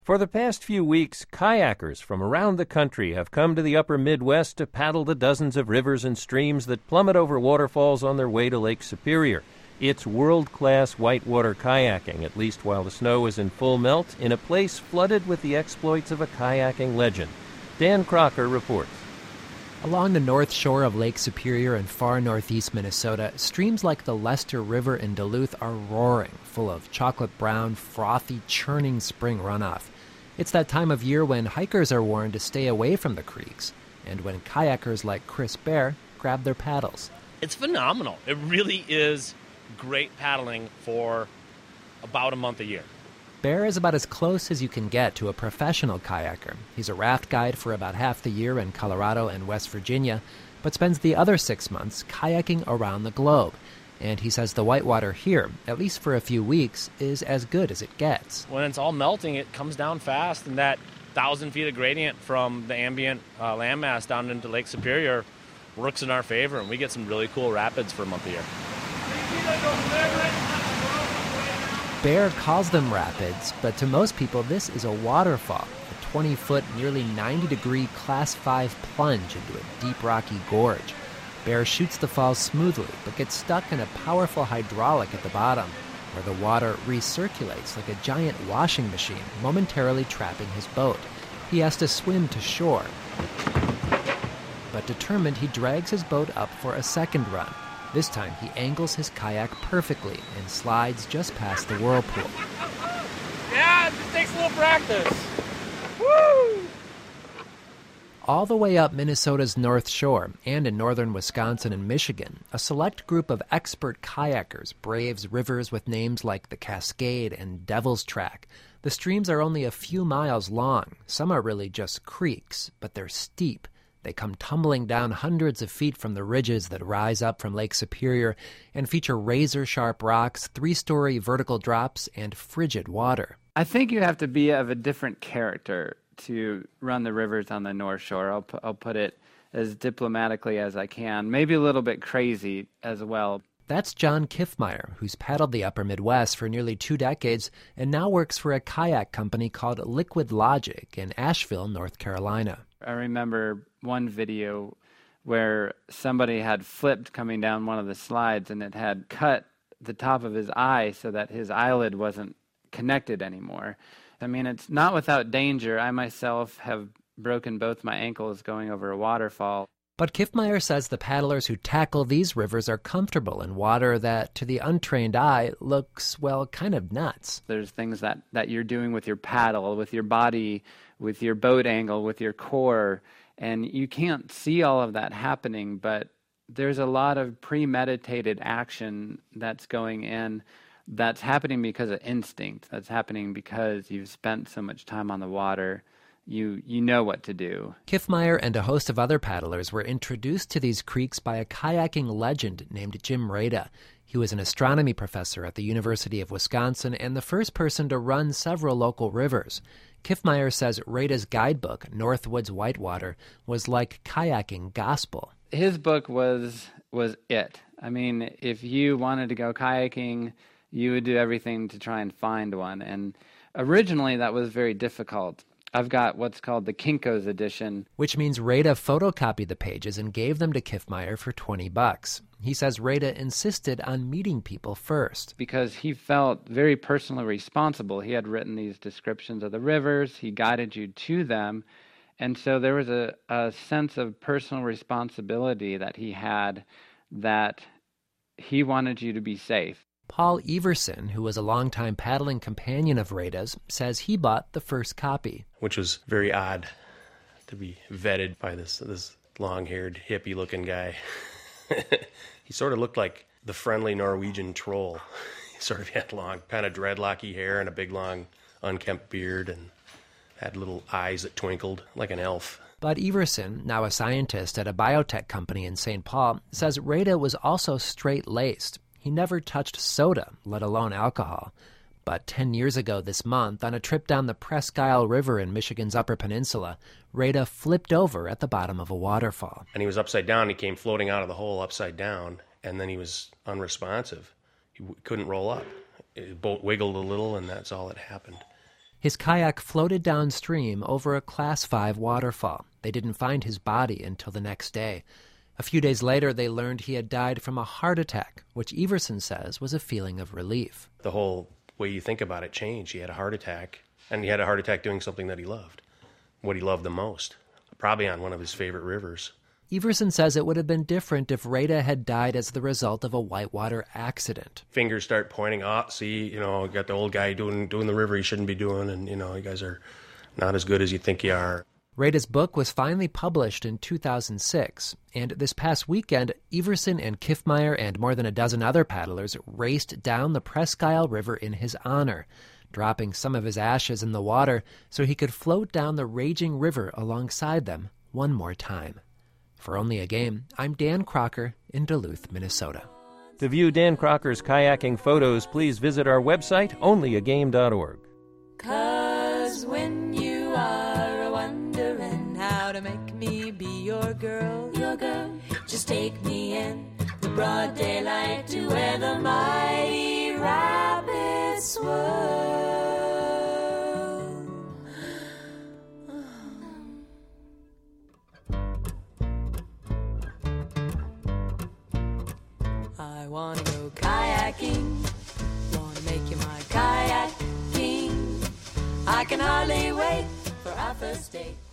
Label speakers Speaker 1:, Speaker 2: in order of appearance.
Speaker 1: For the past few weeks, kayakers from around the country have come to the upper Midwest to paddle the dozens of rivers and streams that plummet over waterfalls on their way to Lake Superior. It's world-class whitewater kayaking, at least while the snow is in full melt, in a place flooded with the exploits of a kayaking legend. Dan Crocker reports.
Speaker 2: Along the north shore of Lake Superior in far northeast Minnesota, streams like the Lester River in Duluth are roaring, full of chocolate-brown, frothy, churning spring runoff. It's that time of year when hikers are warned to stay away from the creeks, and when kayakers like Chris Bear grab their paddles.
Speaker 3: It's phenomenal. It really is great paddling for about a month a year.
Speaker 2: Bear is about as close as you can get to a professional kayaker. He's a raft guide for about half the year in Colorado and West Virginia, but spends the other 6 months kayaking around the globe. And he says the whitewater here, at least for a few weeks, is as good as it gets.
Speaker 3: When it's all melting, it comes down fast, and that 1,000 feet of gradient from the ambient landmass down into Lake Superior works in our favor, and we get some really cool rapids for a month a year.
Speaker 2: Bear calls them rapids, but to most people this is a waterfall, a 20-foot, nearly 90-degree Class 5 plunge into a deep rocky gorge. Bear shoots the falls smoothly, but gets stuck in a powerful hydraulic at the bottom, where the water recirculates like a giant washing machine, momentarily trapping his boat. He has to swim to shore. But determined, he drags his boat up for a second run. This time, he angles his kayak perfectly and slides just past the whirlpool.
Speaker 3: Yeah, it just takes a little practice. Woo!
Speaker 2: All the way up Minnesota's North Shore and in northern Wisconsin and Michigan, a select group of expert kayakers braves rivers with names like the Cascade and Devil's Track. The streams are only a few miles long. Some are really just creeks, but they're steep. They come tumbling down hundreds of feet from the ridges that rise up from Lake Superior and feature razor-sharp rocks, 3-story vertical drops, and frigid water.
Speaker 4: I think you have to be of a different character to run the rivers on the North Shore. I'll put it as diplomatically as I can. Maybe a little bit crazy as well.
Speaker 2: That's John Kiffmeyer, who's paddled the upper Midwest for nearly 2 decades and now works for a kayak company called Liquid Logic in Asheville, North Carolina.
Speaker 4: I remember one video where somebody had flipped coming down one of the slides, and it had cut the top of his eye so that his eyelid wasn't connected anymore. I mean, it's not without danger. I myself have broken both my ankles going over a waterfall.
Speaker 2: But Kiffmeyer says the paddlers who tackle these rivers are comfortable in water that, to the untrained eye, looks, well, kind of nuts.
Speaker 4: There's things that you're doing with your paddle, with your body, with your boat angle, with your core, and you can't see all of that happening, but there's a lot of premeditated action that's going in. That's happening because of instinct. That's happening because you've spent so much time on the water. You know what to do.
Speaker 2: Kiffmeyer and a host of other paddlers were introduced to these creeks by a kayaking legend named Jim Rada. He was an astronomy professor at the University of Wisconsin and the first person to run several local rivers. Kiffmeyer says Rada's guidebook, Northwoods Whitewater, was like kayaking gospel.
Speaker 4: His book was it. I mean, if you wanted to go kayaking, you would do everything to try and find one. And originally that was very difficult. I've got what's called the Kinko's edition.
Speaker 2: Which means Rada photocopied the pages and gave them to Kiffmeyer for $20. He says Rada insisted on meeting people first.
Speaker 4: Because he felt very personally responsible. He had written these descriptions of the rivers. He guided you to them. And so there was a sense of personal responsibility that he had, that he wanted you to be safe.
Speaker 2: Paul Everson, who was a longtime paddling companion of Rada's, says he bought the first copy.
Speaker 5: Which was very odd to be vetted by this long-haired, hippie-looking guy. He sort of looked like the friendly Norwegian troll. He sort of had long, kind of dreadlocky hair and a big, long, unkempt beard and had little eyes that twinkled like an elf.
Speaker 2: But Everson, now a scientist at a biotech company in St. Paul, says Rada was also straight-laced. He never touched soda, let alone alcohol. But 10 years ago this month, on a trip down the Presque Isle River in Michigan's Upper Peninsula, Rada flipped over at the bottom of a waterfall.
Speaker 5: And he was upside down. He came floating out of the hole upside down, and then he was unresponsive. He couldn't roll up. His boat wiggled a little, and that's all that happened.
Speaker 2: His kayak floated downstream over a Class 5 waterfall. They didn't find his body until the next day. A few days later, they learned he had died from a heart attack, which Everson says was a feeling of relief.
Speaker 5: The whole way you think about it changed. He had a heart attack, and he had a heart attack doing something that he loved, what he loved the most, probably on one of his favorite rivers.
Speaker 2: Everson says it would have been different if Rada had died as the result of a whitewater accident.
Speaker 5: Fingers start pointing, see, you got the old guy doing the river he shouldn't be doing, and, you guys are not as good as you think you are.
Speaker 2: Rada's book was finally published in 2006, and this past weekend, Everson and Kiffmeyer and more than a dozen other paddlers raced down the Presque Isle River in his honor, dropping some of his ashes in the water so he could float down the raging river alongside them one more time. For Only a Game, I'm Dan Crocker in Duluth, Minnesota.
Speaker 1: To view Dan Crocker's kayaking photos, please visit our website, onlyagame.org.
Speaker 6: 'Cause when you are a-wondering how to make me be your girl, just take me in the broad daylight to where the mighty rapids swirl. I wanna go kayaking, wanna make you my kayak king. I can hardly wait for our first date.